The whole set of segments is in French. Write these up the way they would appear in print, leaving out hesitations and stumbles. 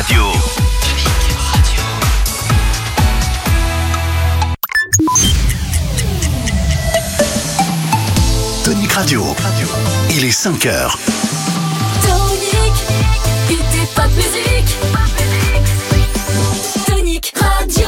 Radio. Tonic Radio. Il est 5 heures. Tonic, était pas de musique. Tonic Radio.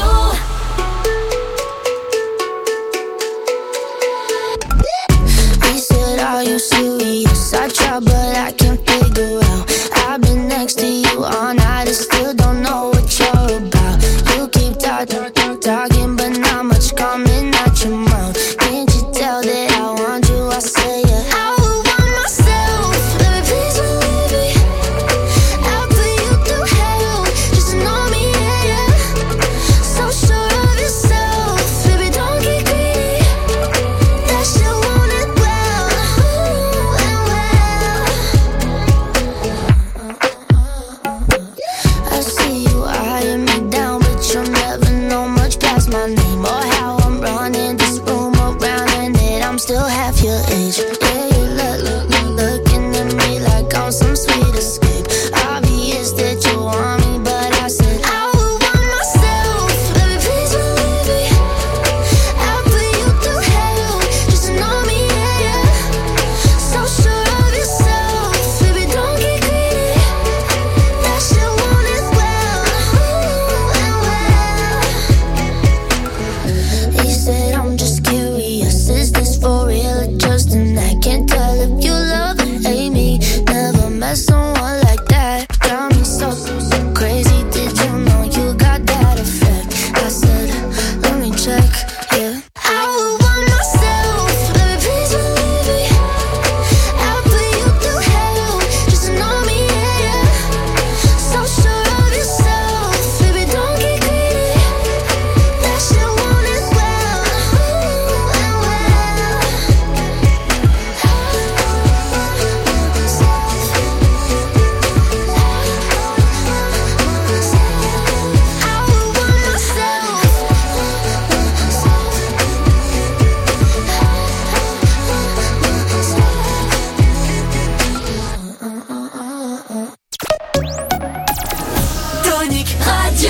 He said, are you serious? I try but I can't figure out. I've been next to you all night and still don't know what you're about. You keep talking but not much coming out your mouth. Can't you tell that I want you? I say yeah. I would want myself, baby, please believe me. I'll put you through hell, just to know me, yeah, yeah. So sure of yourself, baby, don't get greedy. That shit want it well, ooh, and well. I see you eyeing me down, but you'll never know much past my name or how I'm running this room around and that I'm still half your age. Yeah, you looking at me like I'm some sweet escape. Obvious that you want me, but I said I would want myself, baby, please believe me. I'll put you through hell, just to know me, yeah, yeah. So sure of yourself, baby, don't get greedy. That shit want it well, ooh, and well. He said I'm just curious, is this for real or just an act? Can't tell if you love or hate me. Never met someone like that. Got me so crazy. Did you know you got that effect? I said, let me check, yeah. I would want myself, baby, please believe me. I'll put you through hell, just to know me, yeah, yeah. So sure of yourself, baby, don't get greedy. That shit want it well, ooh, and well. I would want myself. Tonic Radio.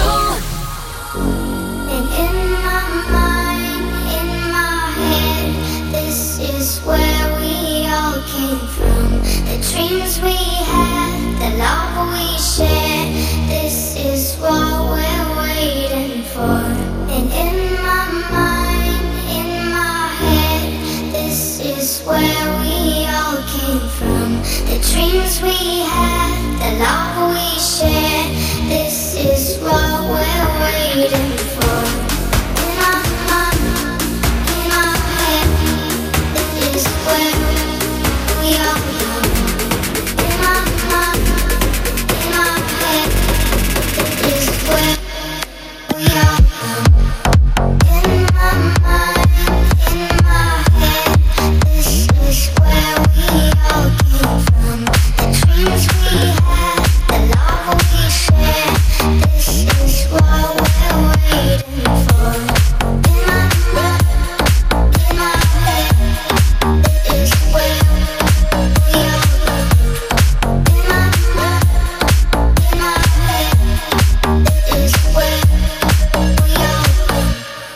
And in my mind, in my head, this is where we all came from. The dreams we had, the love we shared, this is what we're waiting for. And in my mind, in my head, this is where we all came from. The dreams we had, the love we shared, this is what we're waiting for. In my mind, in my head, this is where we all come. In my mind, in my head, this is where we all come. In my mind, in my head, this is where we all came from. The dreams we had, the love we shared, this is what we're waiting for. In my mind, in my head, this is where we all come. In my mind, in my head, this is where we all come.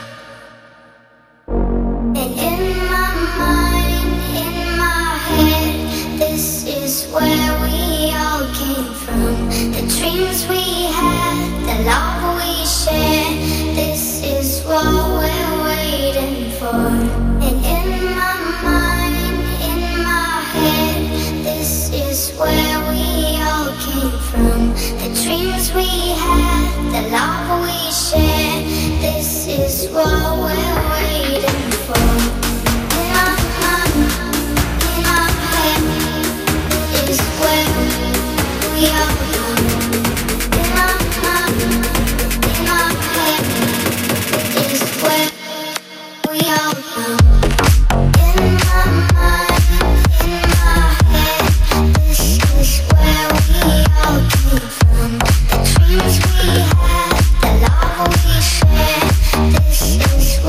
And in my mind, in my head, this is where we all came from. The dreams we had, the love we shared, this is what we're waiting for. And in my mind, in my head, this is where we all came from. The dreams we had, the love we shared, this is what we're waiting for. In my mind, in my head, this is where we all come. In my mind, in my head, this is where we all come. In my mind, in my head, this is where we all came from. The dreams we had, the love we shared, this is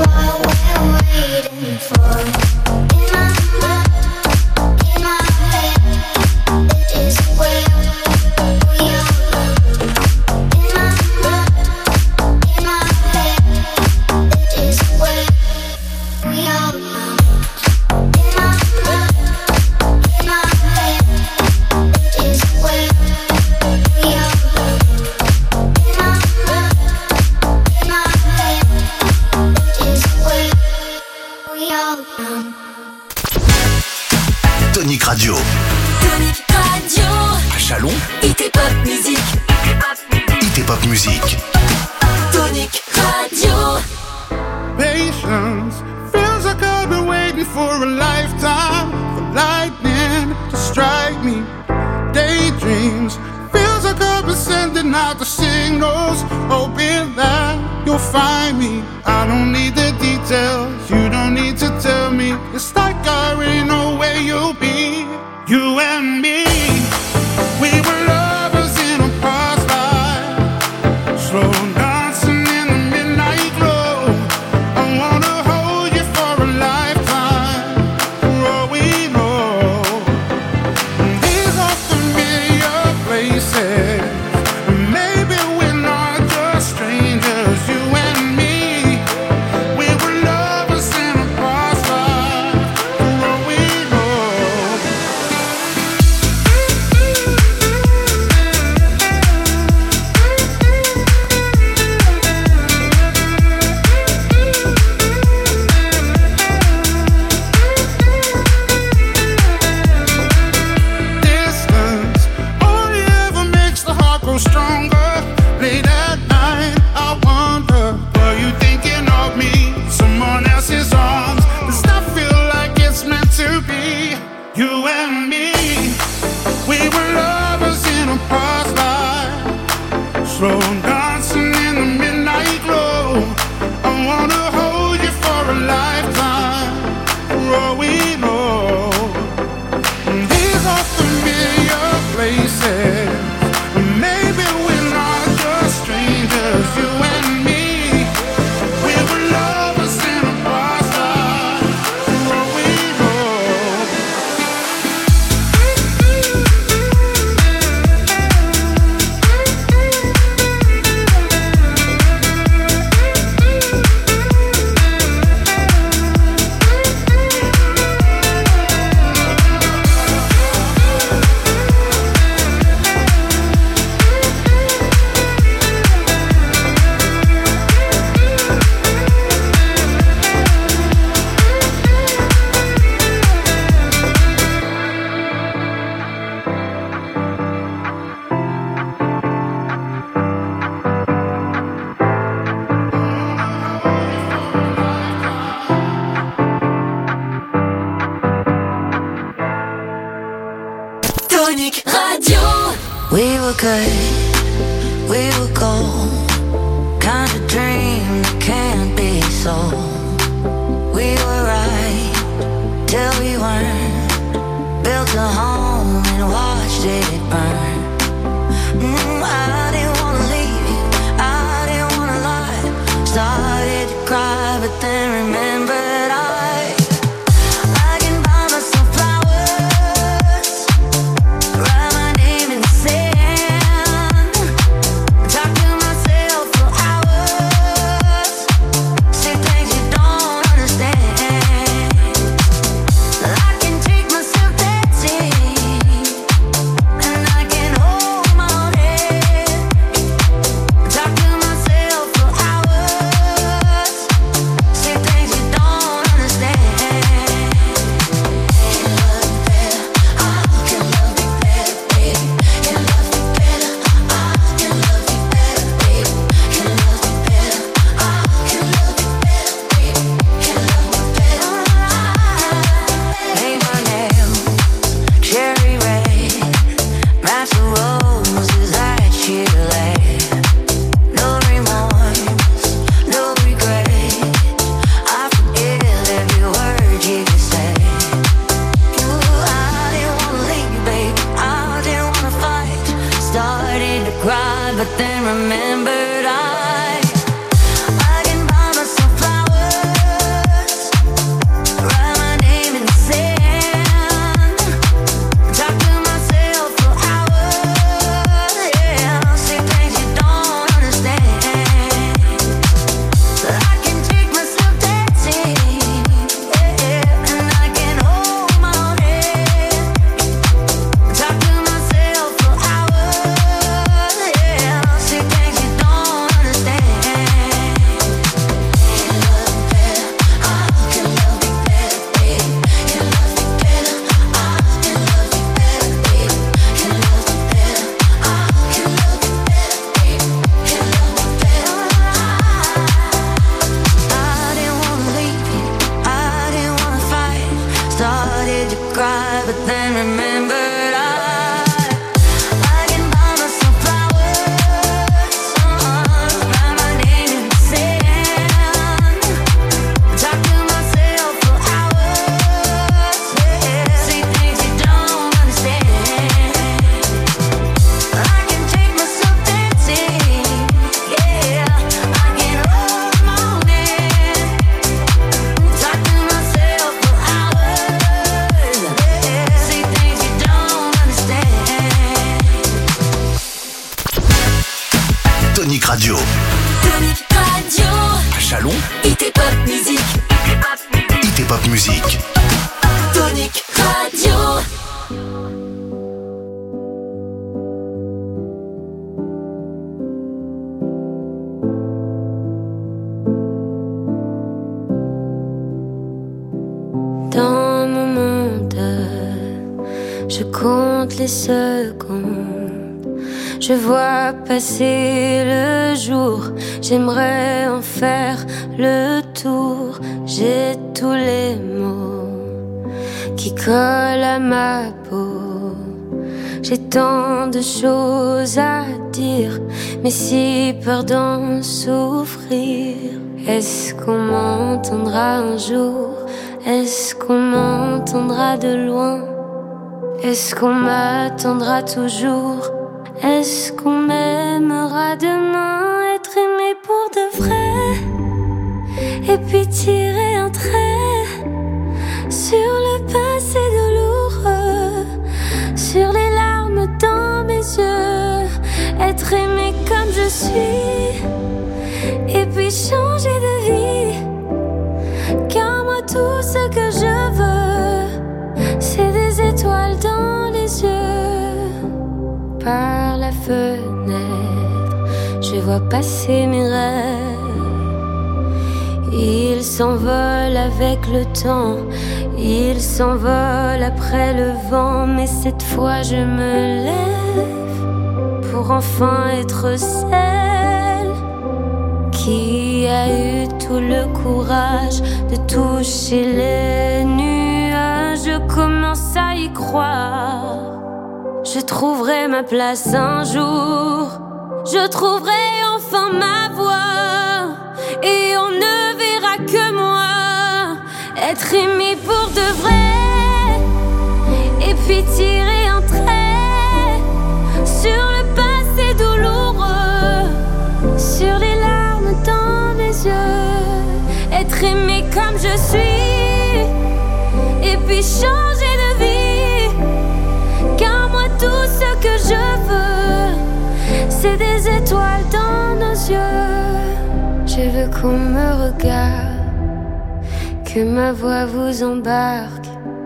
Radio. Tonic Radio. À Chalon, IT Pop Music. IT Pop Music. Tonic Radio. Patience feels like I've been waiting for a lifetime for lightning to strike me. Daydreams feels like I've been sending out the signals, hoping that you'll find me. I don't need the details, you don't need to tell me. It's like I already know where you'll be. You and me, we were lovers in a past life, slow dancing in the midnight glow. I wanna hold you for a lifetime, for all we know. These are familiar places, maybe we're not just strangers. You and me, we were lovers in a past life, for all we know. Distance only ever makes the heart grow stronger. Late at night, I wonder, were you thinking of me? Someone else's arms. Does that feel like it's meant to be? You and me, we were lovers in a past life, slow dancing in the midnight glow. I wanna hold you for a lifetime, for all we know. These are familiar places, maybe we're not just strangers. You and me, we were lovers in a past life, for all we know. Tonic Radio. We were good, we were gold. Kind of dream that can't be sold. We were right till we weren't. Built a home and watched it burn. I didn't wanna leave you, I didn't wanna lie. Started to cry, but then remembered I can buy myself flowers, write my name in the sand, talk to myself for hours, say things you don't understand. I can take myself dancing, and I can hold my own head, talk to myself for hours, say things you don't but then remembered I can buy myself flowers, write my name in the sand, talk to myself for hours, yeah. Say things you don't understand. I can take myself dancing, yeah. I can hold my own hand, talk to myself for hours, yeah. Say things you don't understand. Tonic Radio. Tonic Radio. À Chalon, IT Pop Music. IT Pop Music. Tonic Radio. Dans mon monde, je compte les secondes. Je vois passer le jour. J'aimerais en faire le tour. J'ai tous les mots qui collent à ma peau. J'ai tant de choses à dire, mais si peur d'en souffrir. Est-ce qu'on m'entendra un jour? Est-ce qu'on m'entendra de loin? Est-ce qu'on m'attendra toujours? Est-ce qu'on m'aimera demain? Être aimé pour de vrai, et puis tirer un trait sur le passé douloureux, sur les larmes dans mes yeux. Être aimé comme je suis, et puis changer de vie. Car moi tout ce que je veux, c'est des étoiles dans les yeux. Par la fenêtre, je vois passer mes rêves. Ils s'envolent avec le temps, ils s'envolent après le vent. Mais cette fois je me lève pour enfin être celle qui a eu tout le courage de toucher les nuages. Je commence à y croire. Je trouverai ma place un jour. Je trouverai enfin ma voix. Et on ne verra que moi. Être aimé pour de vrai. Et puis tirer un trait sur le passé douloureux, sur les larmes dans mes yeux. Être aimé comme je suis, et puis changer de vie. Car moi tout ce que je veux, c'est des étoiles dans nos yeux. Je veux qu'on me regarde, que ma voix vous embarque.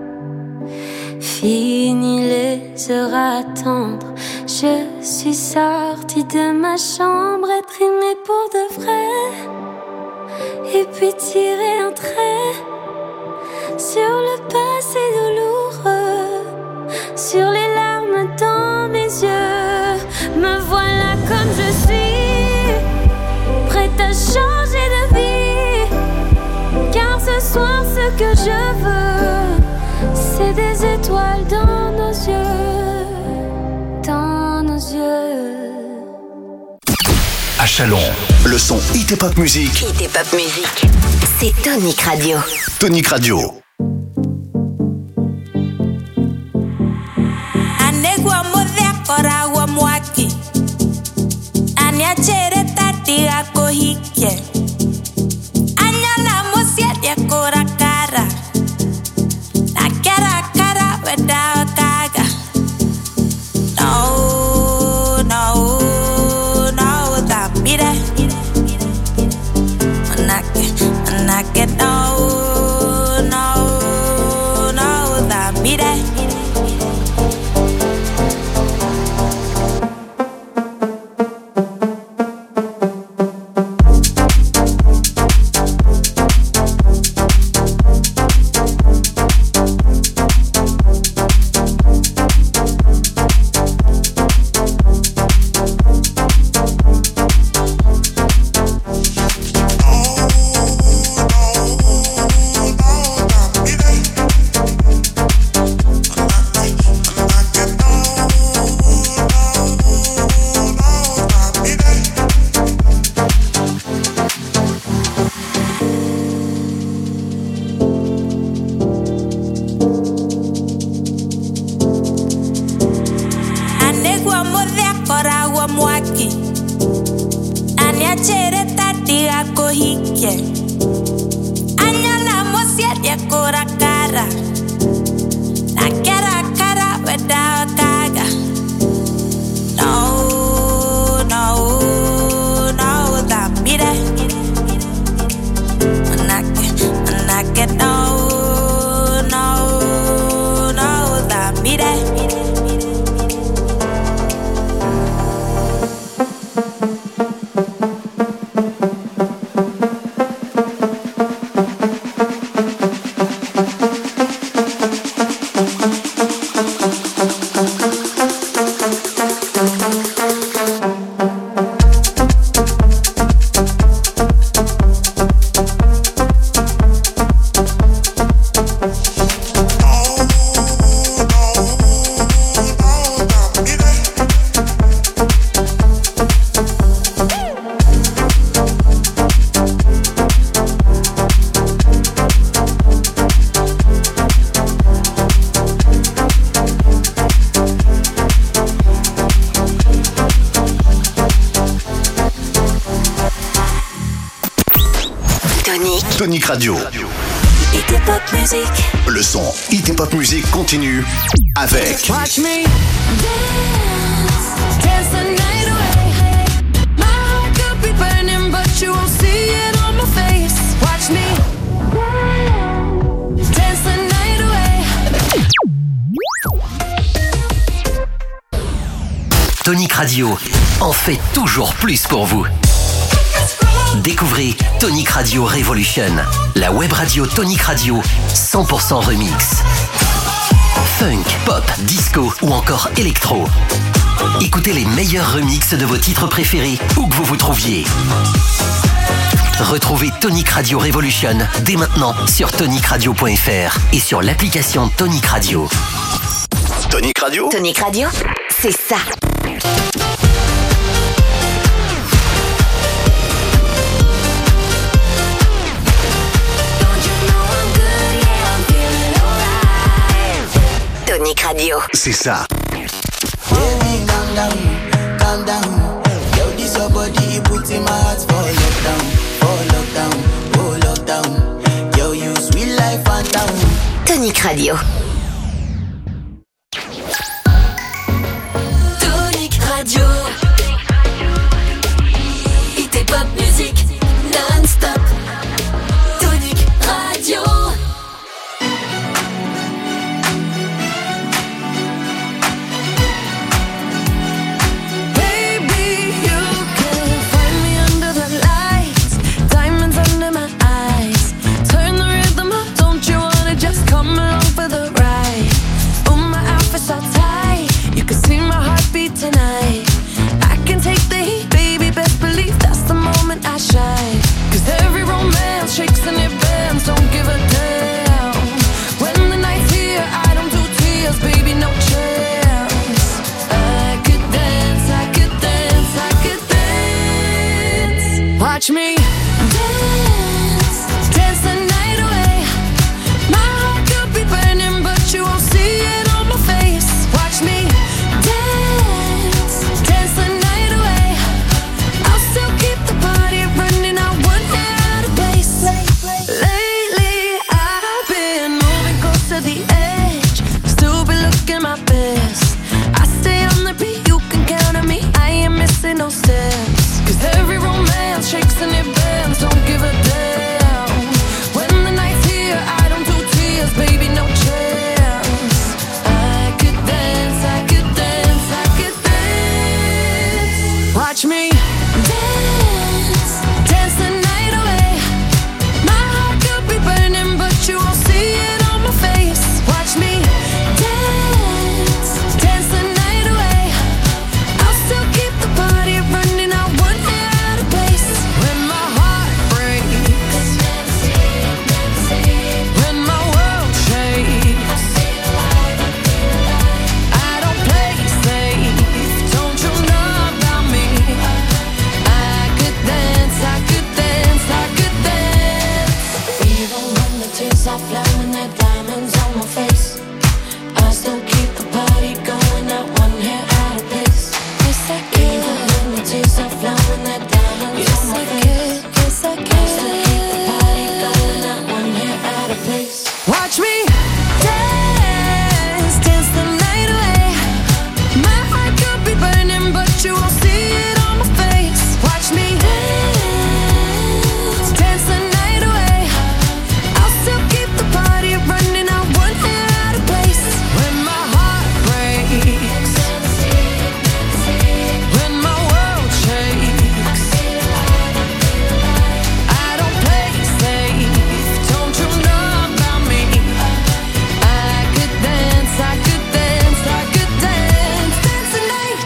Fini les heures à attendre, je suis sortie de ma chambre. Être aimée pour de vrai, et puis tirer un trait sur le passé douloureux, sur les larmes dans mes yeux. Me voilà comme je suis, prête à changer de vie. Car ce soir ce que je veux, c'est des étoiles dans nos yeux, dans nos yeux. À Chalon, le son IT Pop Music. IT Pop Music. C'est Tonic Radio. Tonic Radio. Anegwa modhekora wa mwaki Aniachere tati ako hike Anyana musia dekora kara Nakera kara weda kaga No, no, no, tambire Manake, no, no, no, tambire Tonic Radio. Hit et Pop Music. Le son Hit et Pop Music continue avec Watch me dance the night away. My heart could be burning, but you won't see it on my face. Watch me dance the night away. Tonic Radio en fait toujours plus pour vous. Découvrez Tonic Radio Revolution, la web radio Tonic Radio 100% remix. Funk, pop, disco ou encore électro. Écoutez les meilleurs remixes de vos titres préférés où que vous vous trouviez. Retrouvez Tonic Radio Revolution dès maintenant sur tonicradio.fr et sur l'application Tonic Radio. Tonic Radio. Tonic Radio, c'est ça. Tonic Radio. C'est ça. Baby, calm down. Yo, this your body, put in my heart for lockdown. Yo, you sweet life, phantom. Tonic Radio. Tonic Radio. Hit et Pop Music non-stop. Tonic Radio. Baby, you can find me under the lights, diamonds under my eyes. Turn the rhythm up, don't you wanna just come along for the ride? Oh, my outfit's all tight, you can see my heartbeat tonight. I can take the heat, baby, best believe that's the moment I shine. 'Cause every romance shakes and it bends, don't give a damn. When the night's here, I don't do tears, baby, no chance. I could dance, I could dance, I could dance. Watch me dance, dance the night away. My heart could be burning, but you won't see it on my face. Watch me dance, dance the night away. I'll still keep the party running, I won't get out of place. Lately, I've been moving close to the edge, still be looking my best. I stay on the beat, you can count on me, I ain't missing no steps. 'Cause every romance shakes and it bends, don't give a damn. When the night's here, I don't do tears, baby, no chance. I could dance, I could dance, I could dance. Watch me dance, dance the night away. My heart could be burning, but you won't see it on my face. Watch me dance, dance the night away. I'll still keep the party running, I won't get out of place. When my heart breaks, when my world shakes, I don't play safe, don't you know about me? I could dance, I could dance, I could dance. Even when the tears are flowing, the diamonds on my face, I still keep the party going, not one hair out of place. Yes, I can. Even when the tears are flowing, the diamonds on my face, yes, I can. I still keep the party going, not one hair out of place. Watch me dance, dance the night away. My heart could be burning, but you won't see it on my face. Watch me dance, dance the night away. I'll still keep the party running, I won't get out of place. When my heart breaks, when my world shakes, I don't play safe, don't you know about me? I could dance, I could dance, I could dance, dance the night.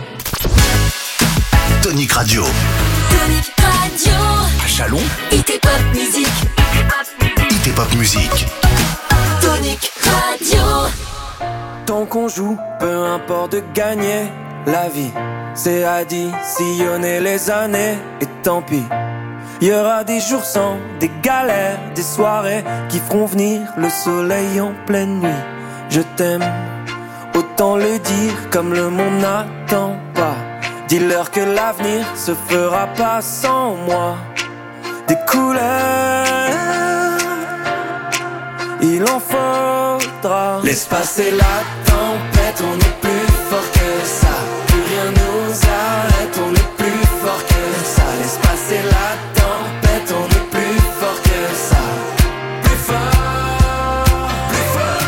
Tonic Radio. Tonic Radio. À Chalon. Hit et Pop Music. Hit et Pop Music. Tonic Radio. Tant qu'on joue, peu importe de gagner la vie, c'est additionner les années. Et tant pis, y aura des jours sans, des galères, des soirées qui feront venir le soleil en pleine nuit. Je t'aime, autant le dire comme le monde n'attend pas. Dis-leur que l'avenir se fera pas sans moi. Des couleurs il en faudra. Laisse passer la tempête, on est plus fort que ça. Plus rien nous arrête, on est plus fort que ça. Laisse passer la tempête, on est plus fort que ça. Plus fort, plus fort.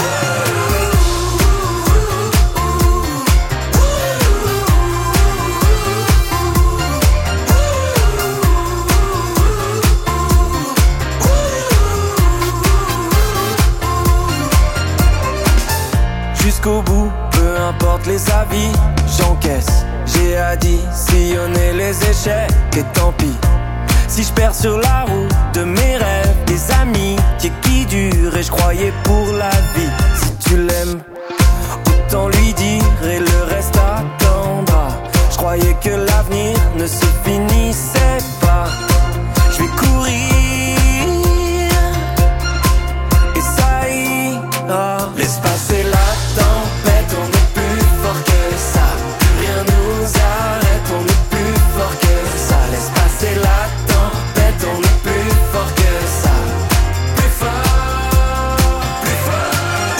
Jusqu'au bout, peu importe les avis, j'encaisse. J'ai additionné les échecs et tant pis. Si je perds sur la route de mes rêves, des amis qui durent et je croyais pour la vie. Si tu l'aimes, autant lui dire et le reste attendra. Je croyais que l'avenir ne se finissait pas. Je vais courir et ça ira. Laisse passer la tempête, on est plus fort que ça. Plus rien nous arrête, on est plus fort que ça. Laisse passer la tempête, on est plus fort que ça. Plus fort, plus fort.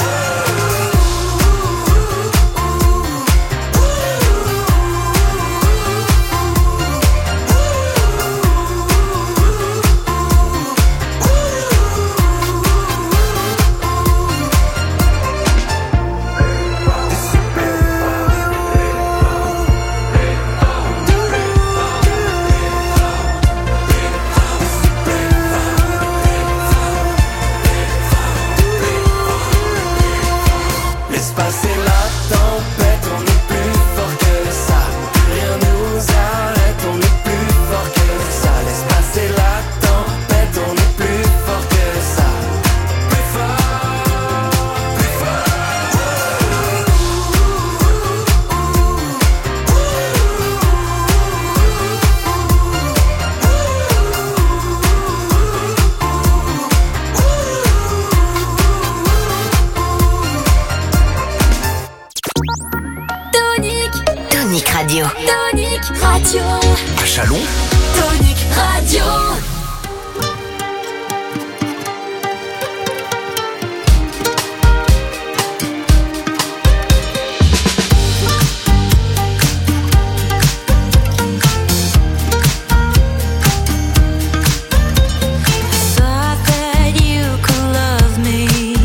Laisse passer la tempête, on est plus fort que ça. Plus rien nous arrête, on est plus fort que ça. Laisse passer la tempête, on est plus fort que ça. Plus fort, plus fort. Tonic Radio. Tonic Radio. À Chalon, Tonic Radio. Thought that you could love me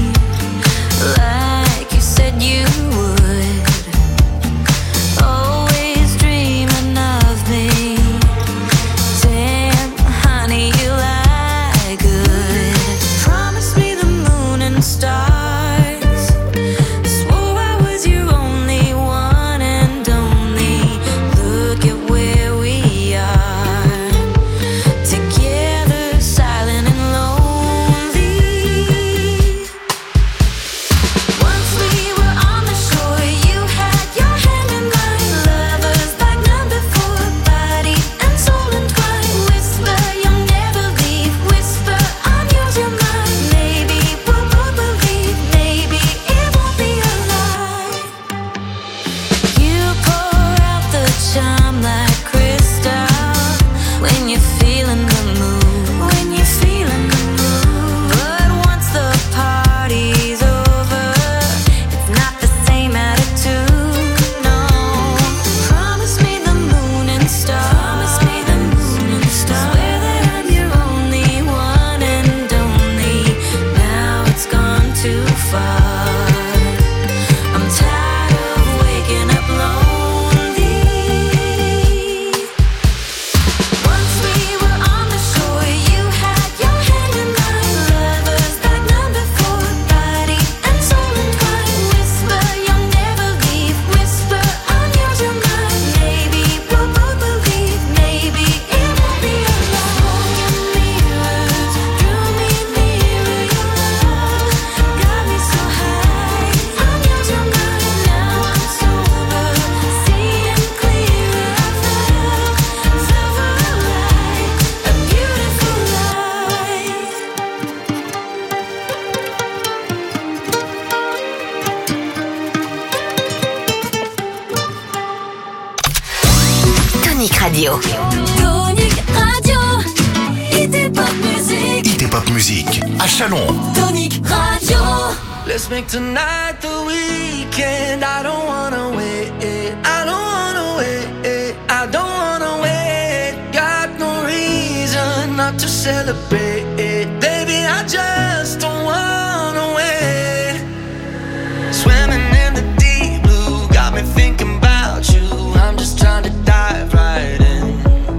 like you said you would. Always dreaming of me. musique à Chalon. Tonic Radio. Let's make tonight the weekend. I don't wanna wait. I don't wanna wait. I don't wanna wait. Got no reason not to celebrate. Baby, I just don't wanna wait. Swimming in the deep blue got me thinking about you. I'm just trying to dive right in.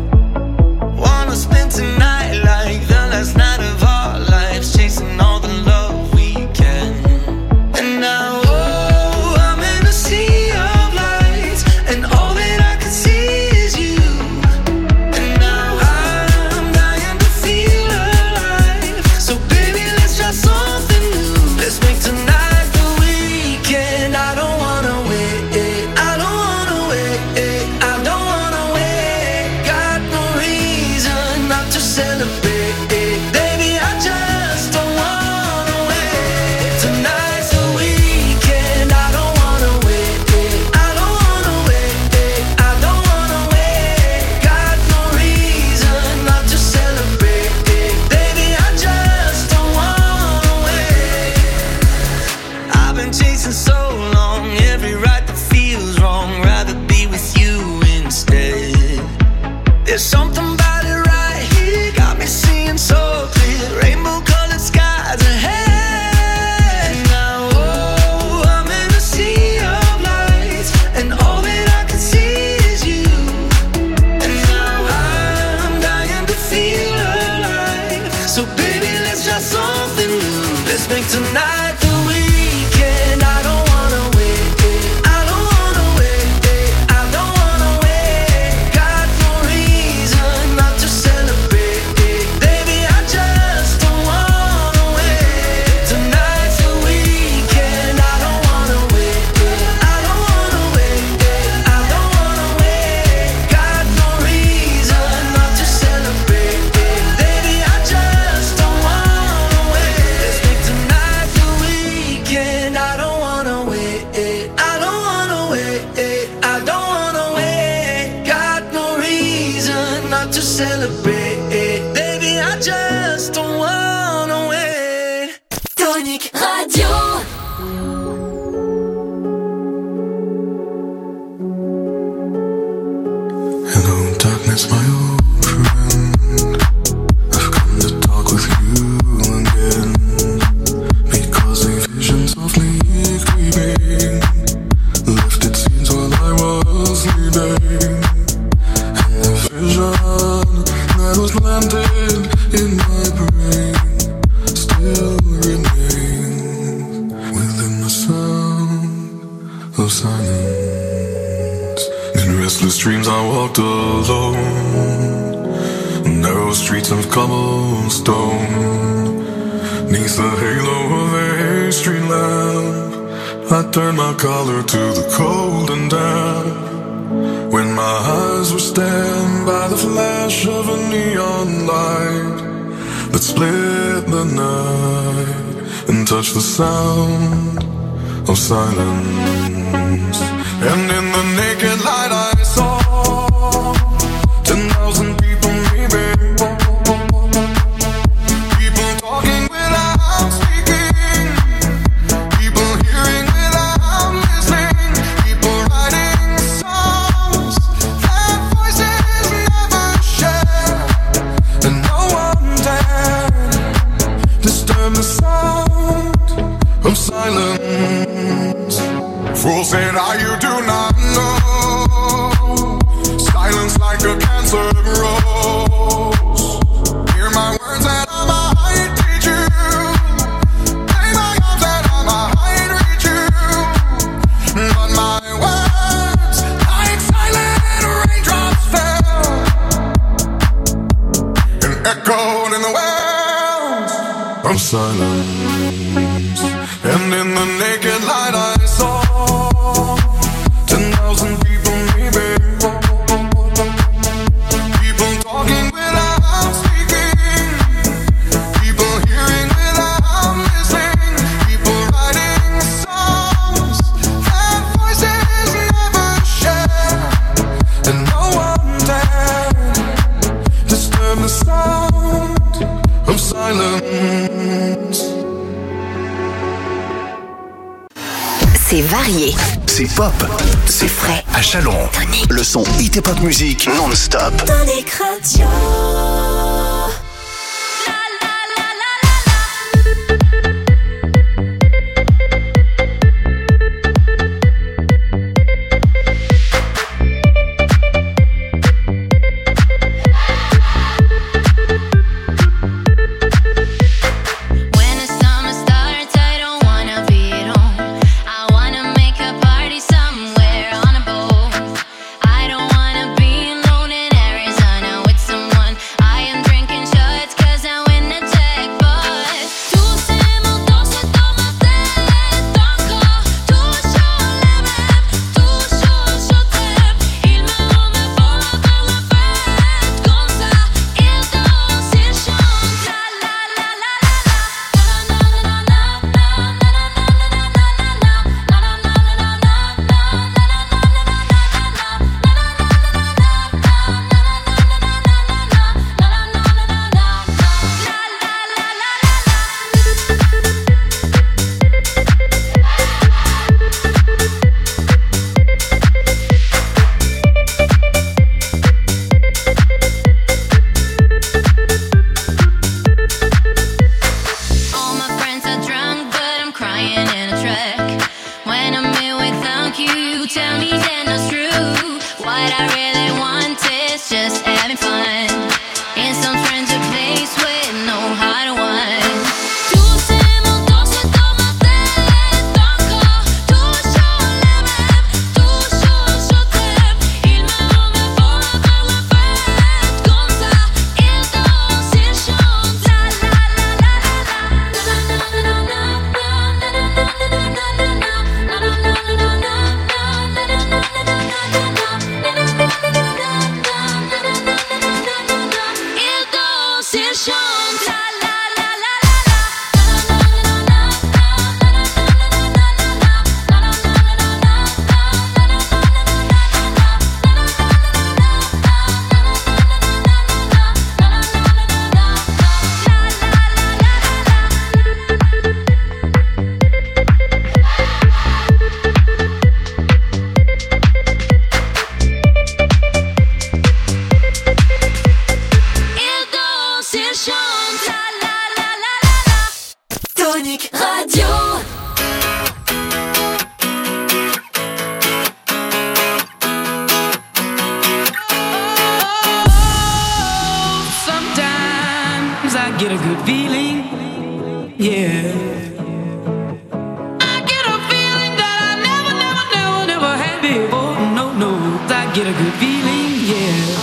Wanna spend tonight like the last night of our lives, chasing all the love we can. And now, oh, I'm in a sea of lights, and all that I can see is you. And now I'm dying to feel alive. So baby, let's try something new. Let's make tonight the weekend. I don't wanna wait. I don't wanna wait. I don't wanna wait. Got no reason not to celebrate. Baby, I just don't wanna wait. Tonight's the weekend. I don't wanna wait. I don't wanna wait. I don't wanna wait. Got no reason not to celebrate. Baby, I just don't wanna wait. I've been chasing so long, every right that feels wrong. Rather be with you instead. There's something about it right here, got me seeing so clear. Rainbow-colored skies ahead. Now, oh, I'm in a sea of lights, and all that I can see is you. And now I'm dying to feel alive. So baby, let's try something new. Let's make tonight the weekend. I don't wanna wait. I don't wanna wait. I don't wanna wait. Got no reason not to celebrate. Baby, I just don't wanna wait. Tonight's the weekend. I don't wanna wait. I don't wanna wait. I don't wanna wait. Got no reason not to celebrate. Baby, I just don't wanna wait. Let's make tonight the weekend. I don't wanna wait. I don't wanna wait. I don't wanna wait. Got no reason not to celebrate. Baby, I just don't wanna wait. Tonic Radio. Hello, darkness, my old friend. I've come to talk with you again, because a vision softly creeping left its scenes while I was sleeping. And the vision that was planted in my brain still remains within the sound of silence. In restless dreams I walked alone, narrow streets of cobblestone. Neath the halo of a street lamp, I turned my collar to the cold and damp. When my eyes were stabbed by the flash of a neon light that split the night and touched the sound of silence. And in the naked light I saw 10,000 people maybe, people talking without speaking, people hearing without listening, people writing songs that voices never share, and no one dared disturb the sound of silence. Fools said, you do not know. Silence like a cancer grows. Hear my words that I might teach you. Play my arms that I might reach you. But my words, like silent raindrops, fell and echoed in the wells of silence. And in the naked light I saw 10,000 people maybe, people talking without speaking, people hearing without listening, people writing songs that voices never share, and no one dared disturb the sound of silence. silence. C'est varié. C'est pop. C'est frais. À Chalon. Tonic. Le son Hit et Pop Music non-stop. Tonic Radio. Tonic Radio. Sometimes I get a good feeling, yeah. I get a feeling that I never had before. No, I get a good feeling, yeah.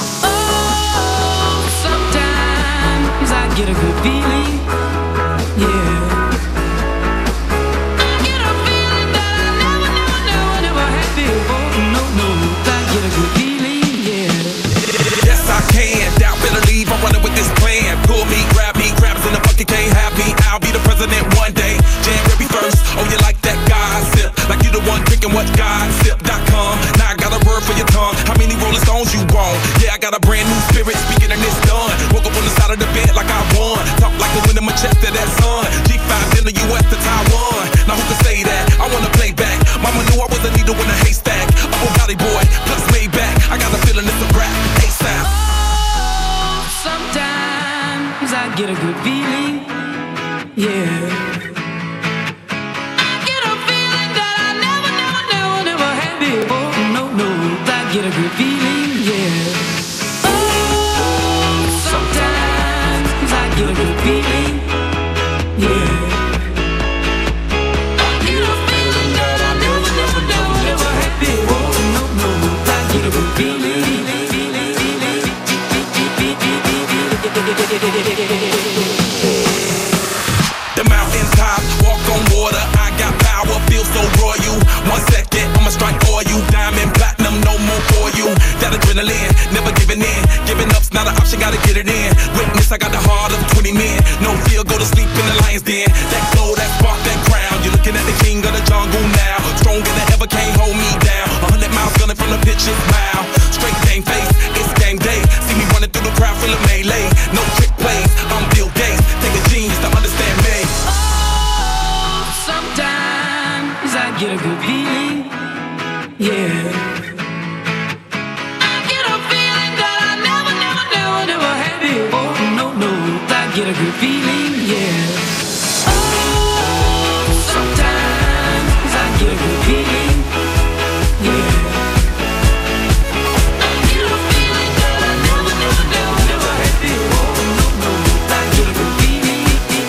Oh, sometimes I get a good feeling, yeah. I get a feeling that I never had before. No, I get a good feeling, yeah. Yes, I can. Doubt, better leave. I'm running with this plan. Pull me, grab us in the bucket, can't have me. I'll be the president one day. January 1st. Oh, you like that gossip? Like you the one drinking what gossip.com. Now I got a word for your tongue. How many Rolling Stones you want? Yeah, I got a brand new spirit speaking and it's done. Woke up on the side of the bed like I won. Talk like the wind in my chest to that sun. G5 in the US to Taiwan. Now who can say that? I wanna play back. Mama knew I was a needle in a haystack. A Bugatti boy, plus Maybach. I got a feeling it's a rap. ASAP. Oh, sometimes I get a good feeling, yeah. Get a good feeling, yeah. Oh, sometimes I get a good feeling, yeah. I get a feeling that I never had before. No, I get a good feeling. The mountaintop, walk on water. I got power, feel so royal. 1 second, I'ma strike oil. Diamond, platinum, no more for you. That adrenaline, never giving in. Giving up's not an option, gotta get it in. Witness, I got the heart of 20 men. No fear, go to sleep in the lion's den. That glow, that spark, that crown. You're looking at the king of the jungle now. Stronger than ever, can't hold me down. 100 miles gunning from the pitcher's mile. Straight game face, it's game day. See me running through the crowd, full of melee. No trick plays, I'm Bill Gates. get a good feeling, yeah. Oh, sometimes I get a good feeling, yeah. I get a feeling that I never had before. No, I get a good feeling.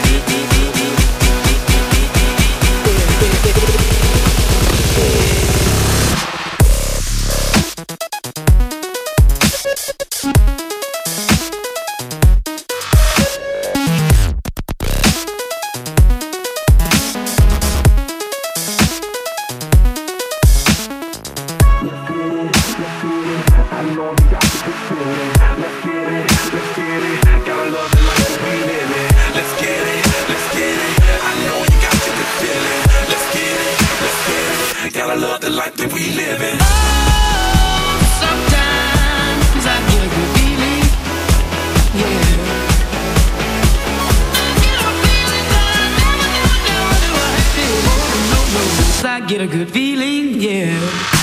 Get a good feeling, yeah.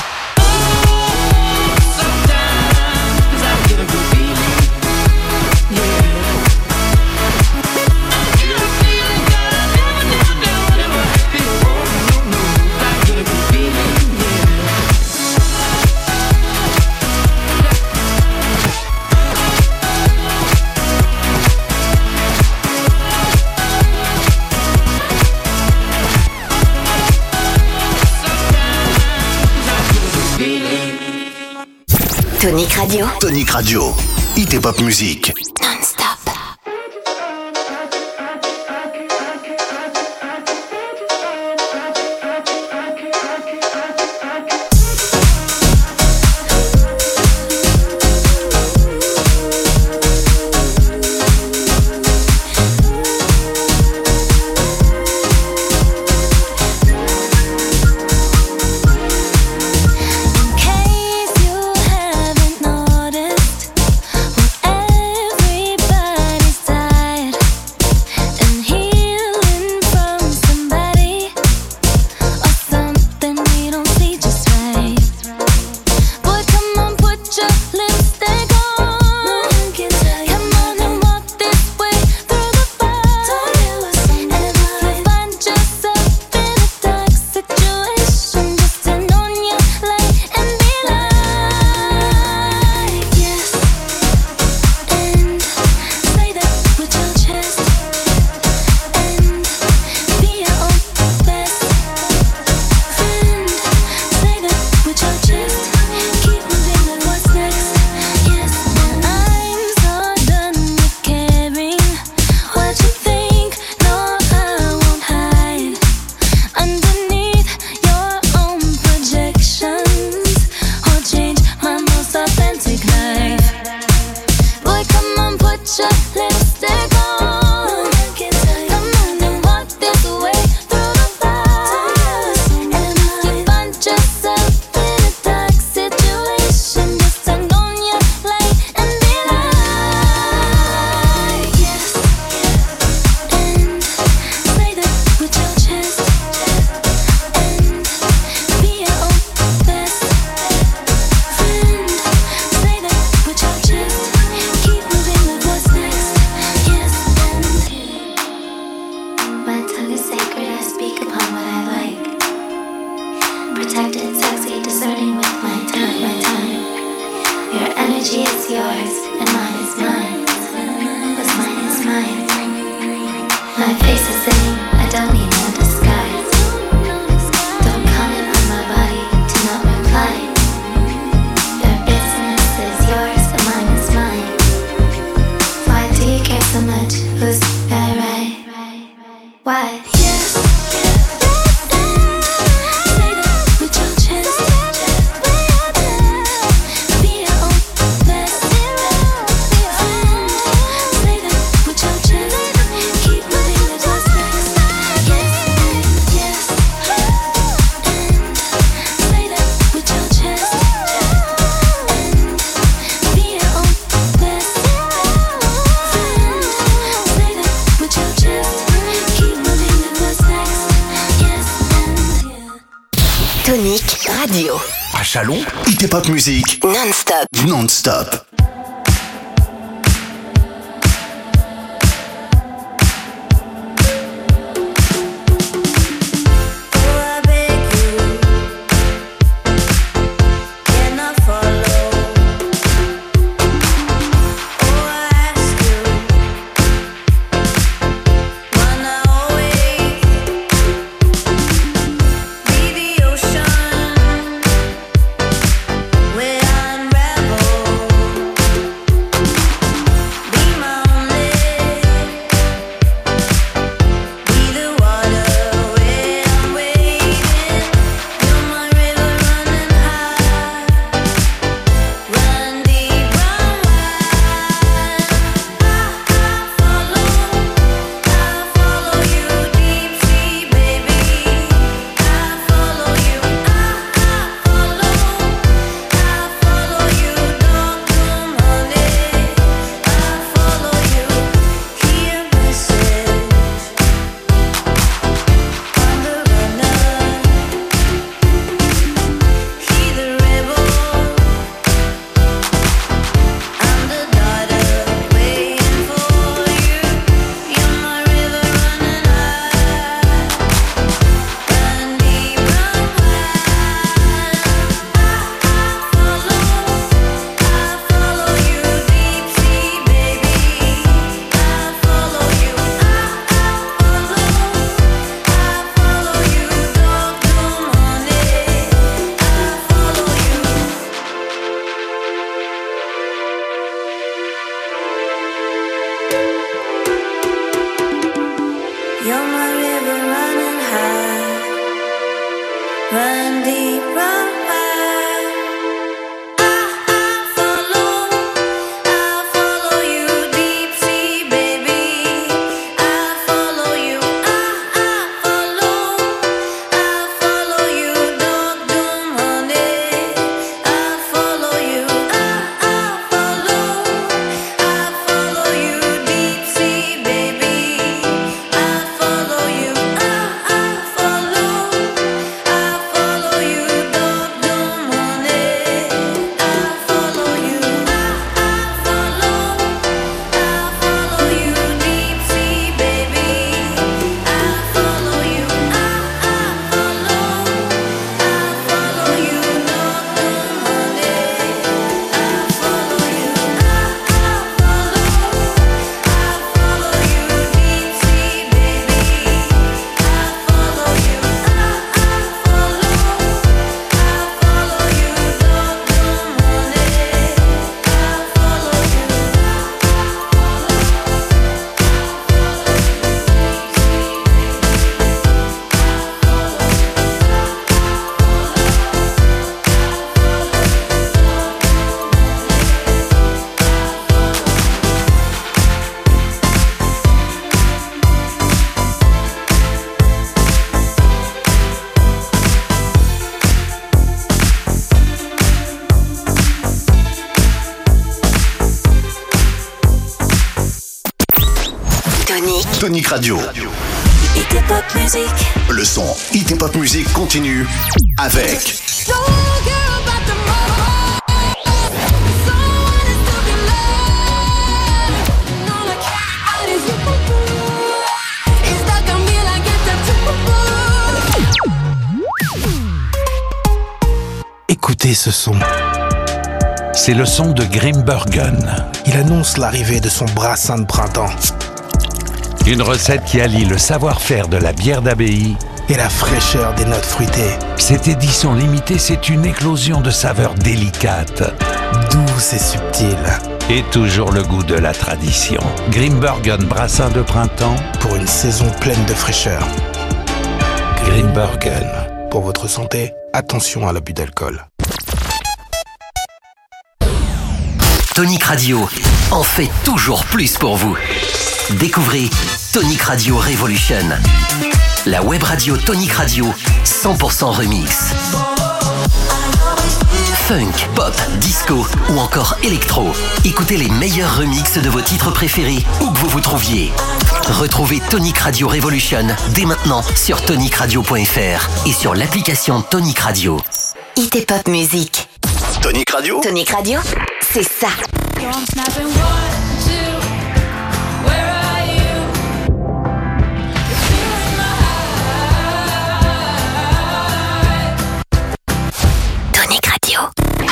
Sometimes I get a good feeling, yeah. I get a feeling that I never had before. No, I get a good feeling, yeah. Tonic Radio. Tonic Radio. Hit et pop musique. Non-stop. Tonic Radio. À Chalon, hit et pop musique. Non-stop. Non-stop. high. Run deep, run wide. I follow you deep sea, baby. I follow you. I follow you. Don't run it. I follow you. I follow you deep sea, baby. I follow you. I follow you. Don't run it. I follow you. I follow you deep sea, baby. I follow you. I follow you. Don't run it. I follow you. I follow you deep sea, baby. I follow you. I follow you. Don't run it. I follow Tonic Radio. Hit et Pop Music. Le son Hit et Pop Music continue avec Écoutez ce son. C'est le son de Grimbergen. Il annonce l'arrivée de son brassin de printemps. Une recette qui allie le savoir-faire de la bière d'abbaye et la fraîcheur des notes fruitées. Cette édition limitée, c'est une éclosion de saveurs délicates, douces et subtiles. Et toujours le goût de la tradition. Grimbergen brassin de printemps pour une saison pleine de fraîcheur. Grimbergen. Pour votre santé, attention à l'abus d'alcool. Tonic Radio en fait toujours plus pour vous. Découvrez Tonic Radio Revolution, la web radio Tonic Radio 100% remix. Funk, pop, disco ou encore électro. Écoutez les meilleurs remixes de vos titres préférés où que vous vous trouviez. Retrouvez Tonic Radio Revolution dès maintenant sur tonicradio.fr et sur l'application Tonic Radio. Hit et Pop Music. Tonic Radio. Tonic Radio, c'est ça. Tonic Radio.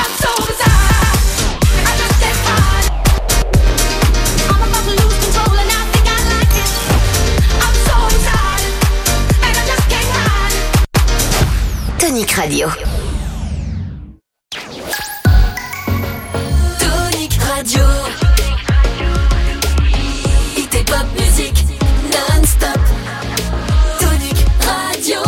Tonic Radio. Tonic Radio. Hit et Pop Music non-stop. Tonic Radio.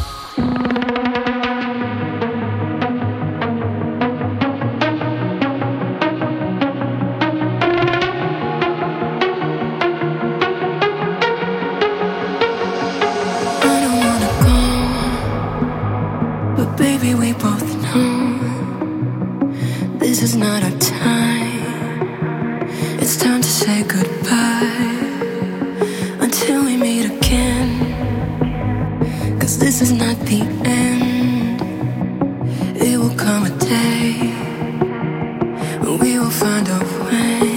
Baby, we both know this is not our time. It's time to say goodbye until we meet again. 'Cause this is not the end. It will come a day when we will find a way.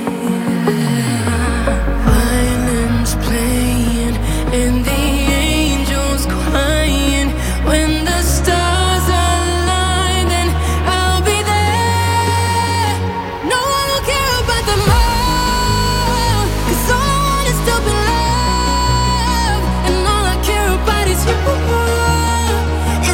Violins playing and the angels crying when the stars align, then I'll be there. No one will care about the more, 'cause all I want is to be loved, and all I care about is you.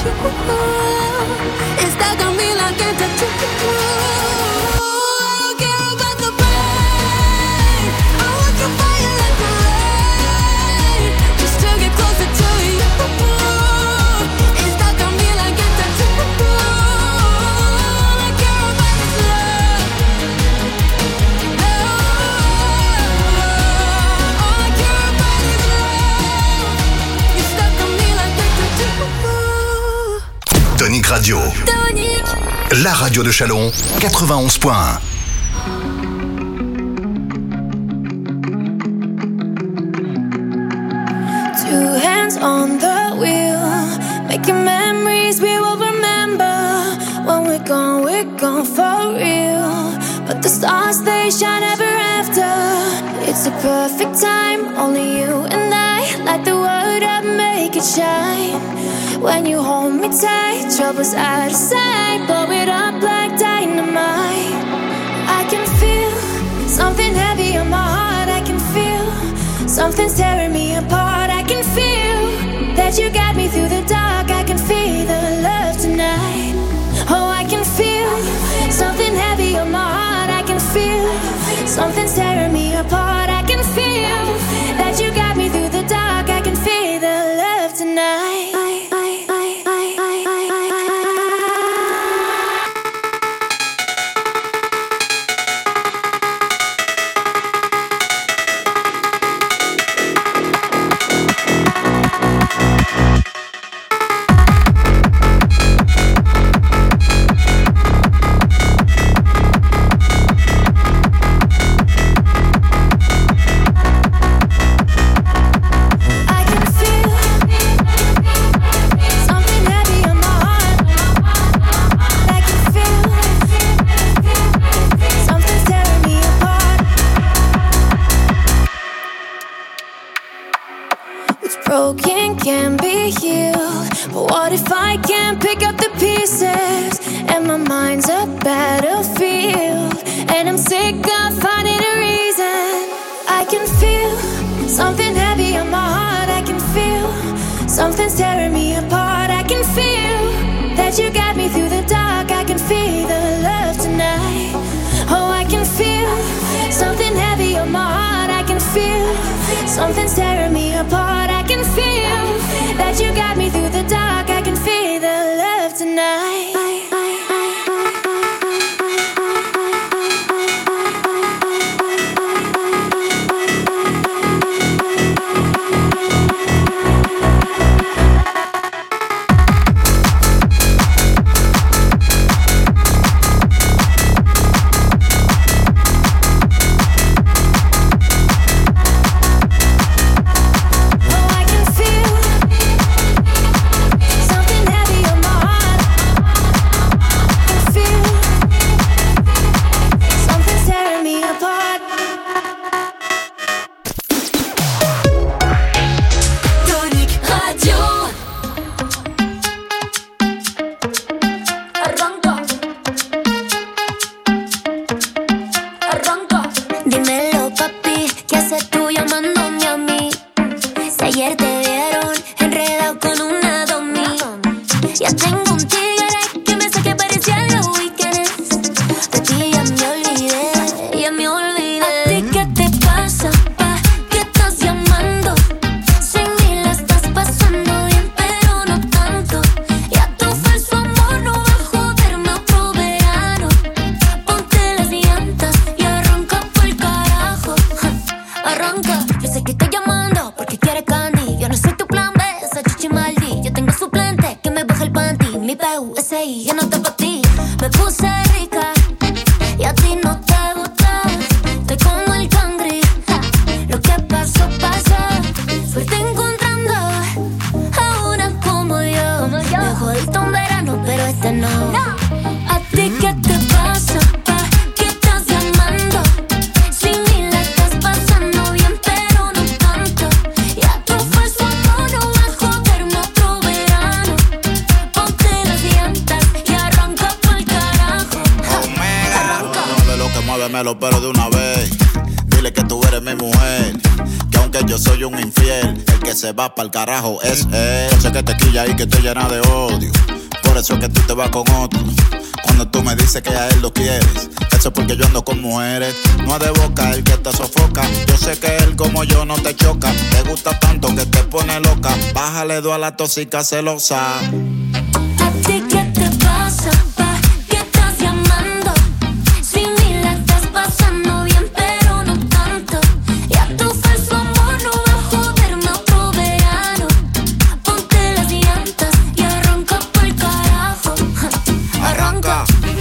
It's stuck on me like a tattoo. I don't care about the pain. I want your fire like the rain, just to get closer to you. It's stuck on me like a tattoo. All I care about is love. All I care about is love. You're stuck on me like a tattoo. Tonic Radio. La radio de Châlons, 91.1. Two hands on the wheel, making memories we will remember. When we're gone for real. But the stars, they shine ever after. It's a perfect time, only you and I. Light the world up, make it shine. When you hold me tight, trouble's out of sight. Blow it up like dynamite. I can feel something heavy on my heart. I can feel something's tearing me apart. I can feel that you got me through the dark. I can feel the love tonight. Oh, I can feel something heavy on my heart. I can feel something's tearing me apart. I can feel that you got me through the dark. I can feel the love tonight. Broken can be healed, but what if I can't pick up the pieces? And my mind's a battlefield, and I'm sick of finding a reason. I can feel something heavy on my heart. I can feel something's tearing me apart. I can feel that you got me through the dark. I can feel the love tonight. Oh, I can feel something heavy on my heart. I can feel something's tearing me apart. I can feel that you got me through the dark. I can feel the love tonight. dile que tú eres mi mujer. Que aunque yo soy un infiel, el que se va pa'l carajo es él. Yo sé que te quilla y que te llena de odio, por eso es que tú te vas con otro. Cuando tú me dices que a él lo quieres, eso es porque yo ando con mujeres. No es de boca el que te sofoca. Yo sé que él como yo no te choca. Te gusta tanto que te pone loca. Bájale dos a la tóxica celosa. ¿A ti qué te pasa? ¿Pa' qué estás llamando? Si ni la estás pasando bien, pero no tanto. Ya tu falso amor no va a joderme otro verano. Ponte las llantas y arranca pa'l carajo. Arranca.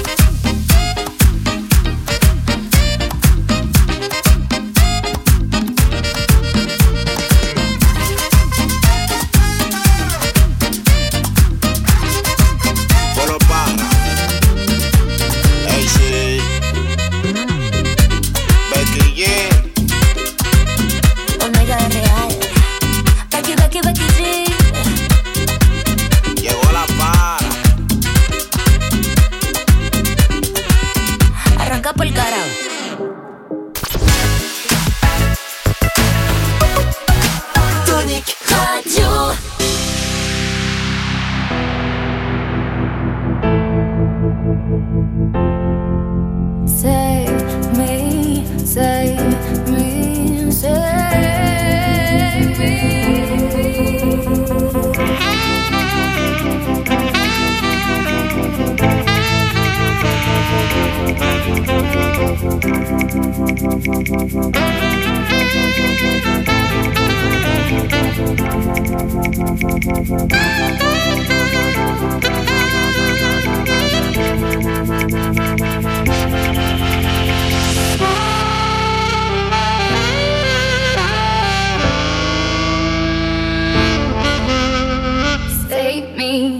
Save me.